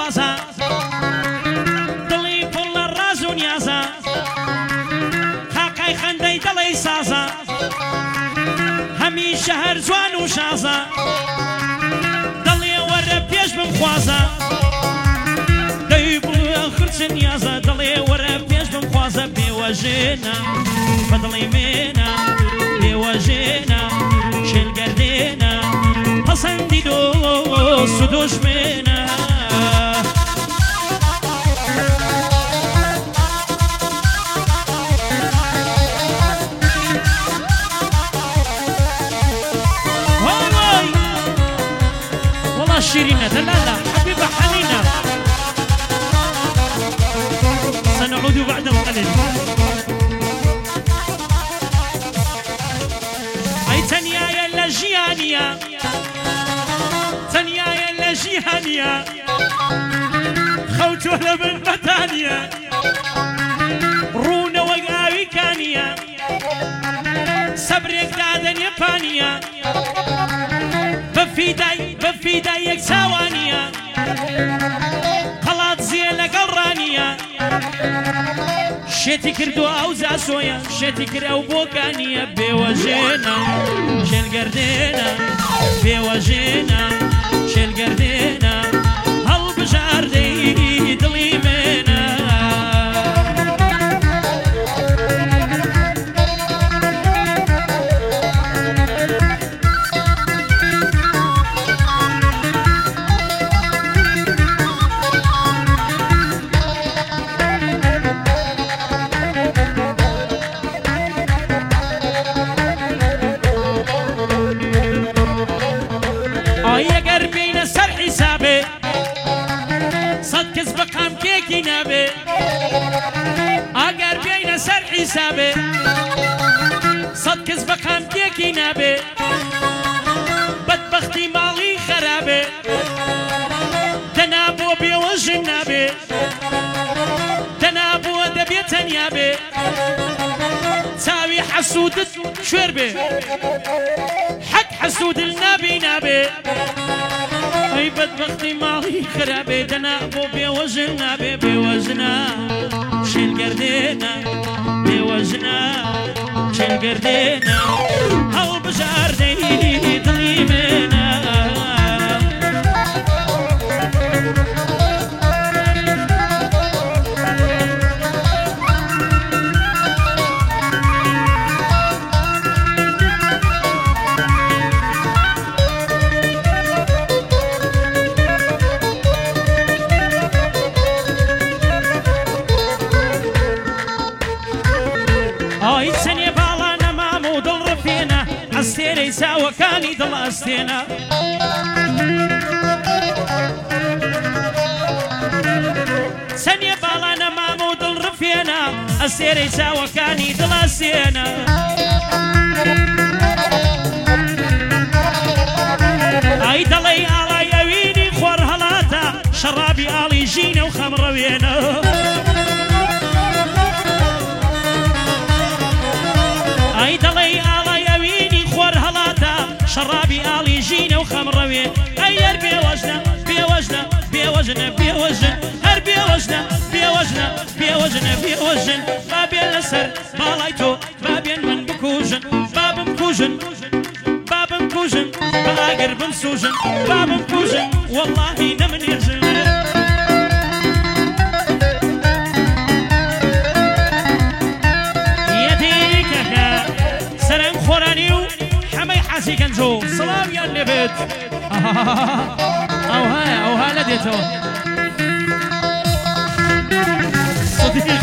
بازە دڵی پڵ لە ڕاز و نیازە قاقای خەندەی دڵی سازە هەمیشە هەر جوان و شازە دڵێ وەرە پێش بمخوازە دەی بڵێ خرچ نیازە دڵێ وەرە پێش بمخوازە بێوەژێنە بە دڵی مێنە بێوەژێنە شێلگەردێنە پەسەندی دۆست و دۆژمێنە والله شيرينة لا حبيبة حنينة سنعود بعد القليل أي تنيايا لجيانيا تنيايا لجيانيا خوتو لبن بتانيا رونا وقاوي كانيا صبرك دادن يبانيا بفيداي يكساوانيا قلات زين لقرانيا شتي كردو او زاسويا شتي كردو بوكانيا بيوجينا شل قردينا بيوجينا شل قردينا هل بجاردي دليمينا اگر بین سر حسابه صد کس بقام کیکی نابه بدبختی مالی خرابه دنابو بیوجن نابه دنابو دبیتن یابه تاوی حسودت شویر به حق حسود النابي نابه اي بدبختي مالي خرابي دنابو بيوجنا بيوجنا شيل قردينا بيوجنا شيل قردينا هل بجاردي ظليمنا استينا وكاني ضل استينا سني بالانا مامود الرفينا استينا وكاني ضل استينا اي دلي على يويني خور هلاتا شرابي علي جينا وخمر وينا اي دلي شرابي آلي جينا وخمروي أير بيوجنا بيوجنا بيوجنا بيوجن هر بيوجنا بيوجنا بيوجنا بيوجن بابين لسر بالايتو بابين من بكوجن باب مكوجن باب مكوجن بلاقر بمسوجن باب مكوجن والله نمن يرجن يديك سلام خورانيو حسي كنجو سلام يا النبت او ها لديته صديق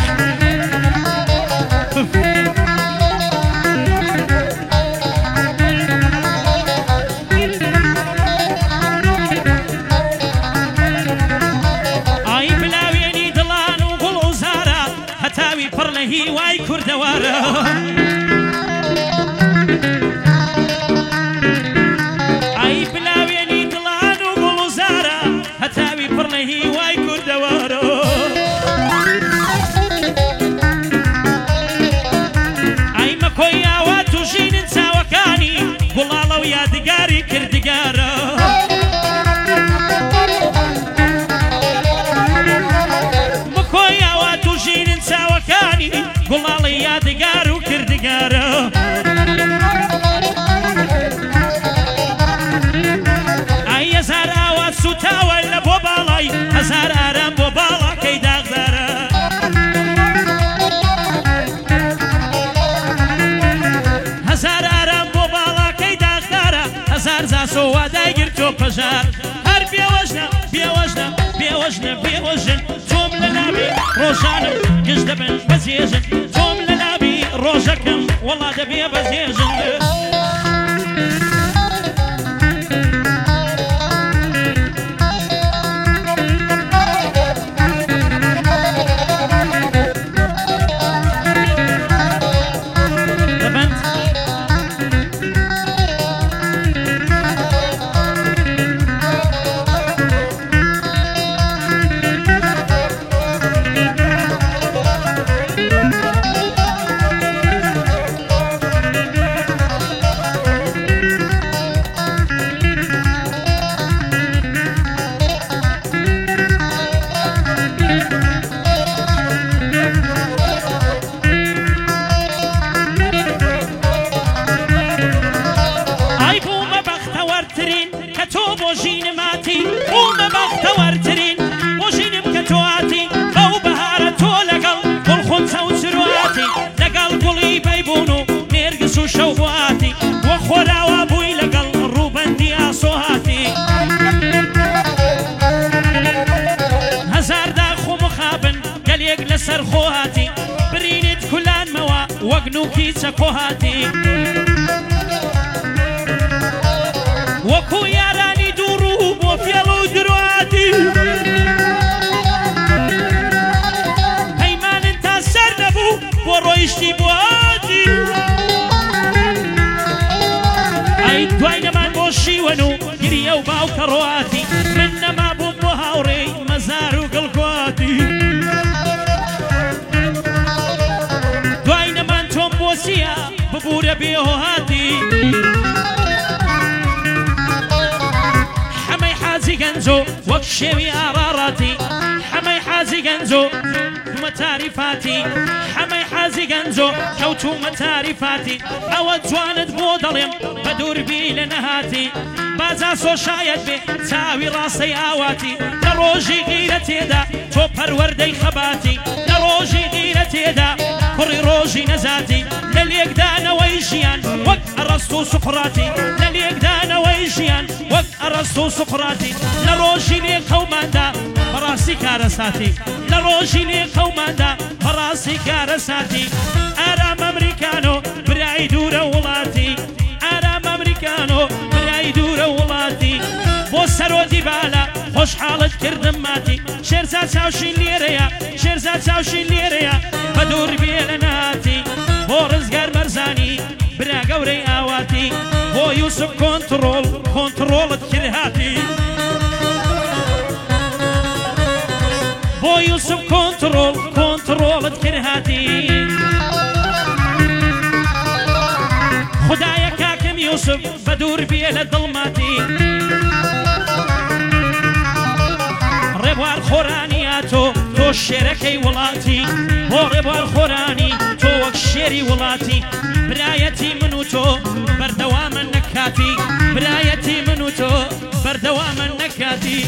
اي بلاويني دلان وقلو زارا هتاوي برلهي واي كردوارا بازاسۆ وادای گرتۆ پەژار هەر بێوەژنە بێوەژنە بێوەژنە بێوەژن تۆم لە ناوی ڕۆژانم گشت دەبن بەجێژن تۆم لە ناوی ڕۆژەکەم وەڵا دەبێ بەجێژن لەسەر خۆ هاتی برینت کولانمەوە وەک نوکی چەکۆ هاتی وەکو یارانی دوور و بۆ فێڵ و درواتی پەیمانن تا سەر نەبوو بۆ ڕۆیشتی بواتی ئەی دوای نەمان بۆ شیوەن و گریە و باوکە ڕواتی من نەما بووم بۆ هاوڕێی مەزار و گڵگواتی بۆچیە ببوورە بێهۆهاتی حەمەی حاجی گەنجۆ وەک شێوی ئاڕاڕاتی حەمەی حاجی گەنجۆ دومە تاریفاتی حەمەی حاجی گەنجۆ کەوتومە تاریفاتی ئەوە جوانت بۆ دەڵێم بە دووربی لە نەهاتی بازاسۆ شاید بێ چاوی ڕاستەی ئاواتی لە ڕۆژی غیرە تێدا تۆ پەروەردەی خەباتی لە ڕۆژی غیرە تێدا کوڕی ڕۆژی نەزاتی لە لێکدانەوەی ژیان وەک ئەڕەستۆ و سوقڕاتی لە لێکدانەوەی ژیان وەک ئەڕەستۆ و سوقڕاتی لە ڕۆژی لێ قەوماندا بەڕاستی کارە ساتی لە ڕۆژی لێ قەوماندا بەڕاستی کارە ساتی ئارام ئەمریکانۆ برای دوورە وڵاتی ئارام ئەمریکانۆ برای دوورە وڵاتی بۆ سەرۆدی بالا خۆشحاڵت کردم ماتی شێرزاد چاوشین لێرەیە شێرزاد چاوشین لێرەیە بە دوور بێ لە ناتی بۆ ڕزگار مەرزانی برا گەورەی ئاواتی بۆ یوسف کۆنتڕۆڵت کرد هاتی بۆ یوسف کۆنتڕۆڵت کرد هاتی خدایە کاکەم یوسف بە دوور بێ لە دڵماتی ڕێبوار خۆرانیە تۆ شێرەکەی وڵاتی بۆ ڕێبوار خۆرانی تۆ وەک شێری وڵاتی برایەتی من و تۆ بەردەوامە نەکاتی برایەتی من و تۆ بەردەوامە نەکاتی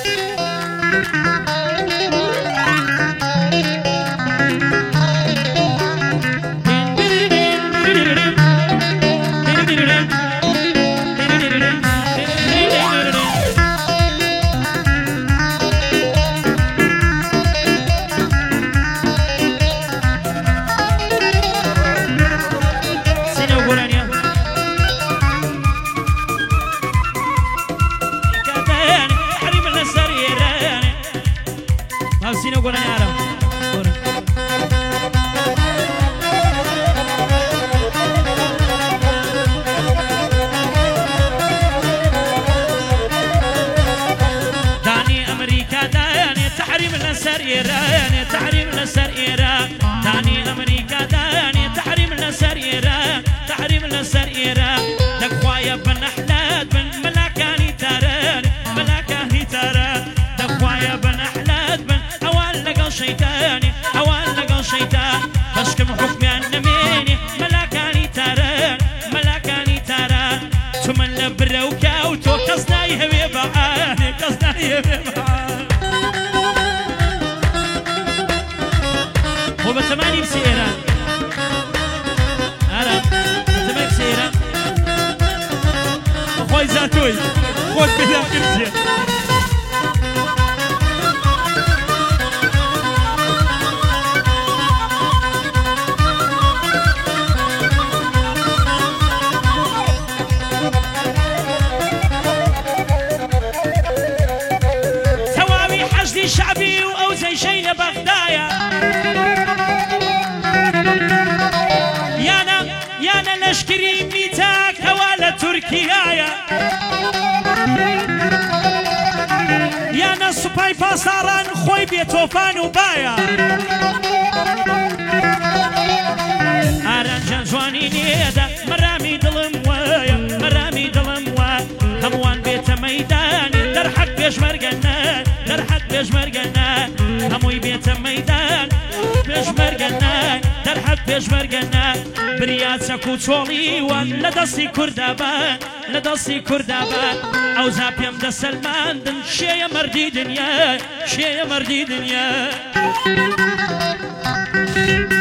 وبتماني بسيرة أنا بتمك سيرة ئەڵی زاتۆی خۆت پێدا کردیە تەواوی حەشدی شعبی و ئەو جەیشەی لە بەغدایە یانە لەشکری میتاکەوە لە تورکیایە یانە سوپای پاساران خۆی بێتۆفان و باە ئارانجان جوانی نێدا مەرامی دڵم وایە مەرامی دڵم وە هەمووان بێتە مەیدانی دەرحەق پێشمەرگەنە دەرحەق پێشمەرگەنە هەمووی بێتە مەیدان پێشمەرگەنە دەرحەق پێشمەرگەنە بریاچەک و چۆڵیوان لە دەستی کوردابان لە دەستی کوردابان ئەوزا پێم دەسەلماندن شێیە مەردی دنیا شێیە مەردی دنیا